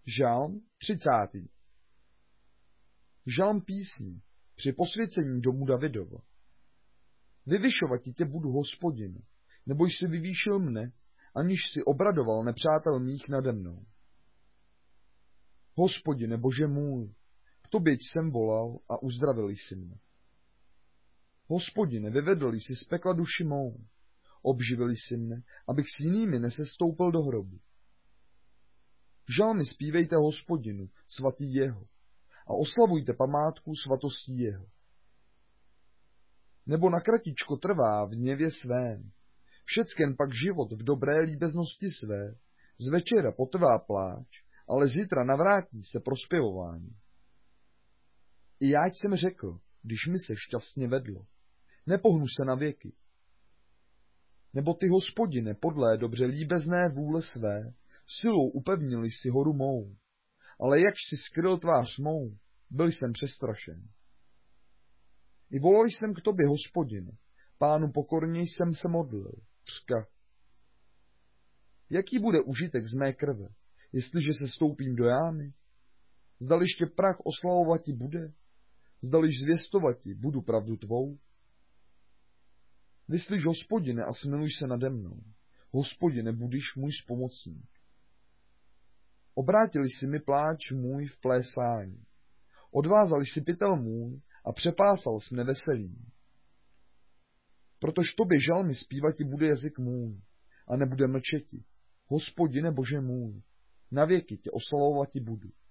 Žalm 30. Žalm písní při posvěcení domu Davidova. Vyvyšovati tě budu, Hospodine, nebo jsi vyvýšil mne, aniž si obradoval nepřátel mých nade mnou. Hospodine, Bože můj, k tobě jsem volal a uzdravil jsi mne. Hospodine, vyvedl jsi z pekla duši mou, obživil jsi mne, abych s jinými nesestoupil do hrobu. Žalmy zpívejte Hospodinu, svatý jeho, a oslavujte památku svatostí jeho. Nebo na kratičko trvá v hněvě svém, všecken pak život v dobré líbeznosti své, z večera potrvá pláč, ale zítra navrátí se prospěvování. I já jsem řekl, když mi se šťastně vedlo, nepohnu se na věky. Nebo ty, Hospodine, podlé dobře líbezné vůle své, silou upevnili si horu mou, ale jakž si skryl tvář mou, byl jsem přestrašen. I volal jsem k tobě, Hospodine, Pánu pokorně jsem se modlil, řka. Jaký bude užitek z mé krve, jestliže se stoupím do jámy? Zdališ tě prach oslavovati bude? Zdališ zvěstovati budu pravdu tvou? Vyslyš, Hospodine, a smiluj se nade mnou. Hospodine, budiš můj spomocník. Obrátili si mi pláč můj v plésání. Odvázali si pytel můj a přepásal s mne veselím. Protož tobě žalmy zpívati bude jazyk můj a nebude mlčeti. Hospodine, Bože můj, navěky tě oslavovati budu.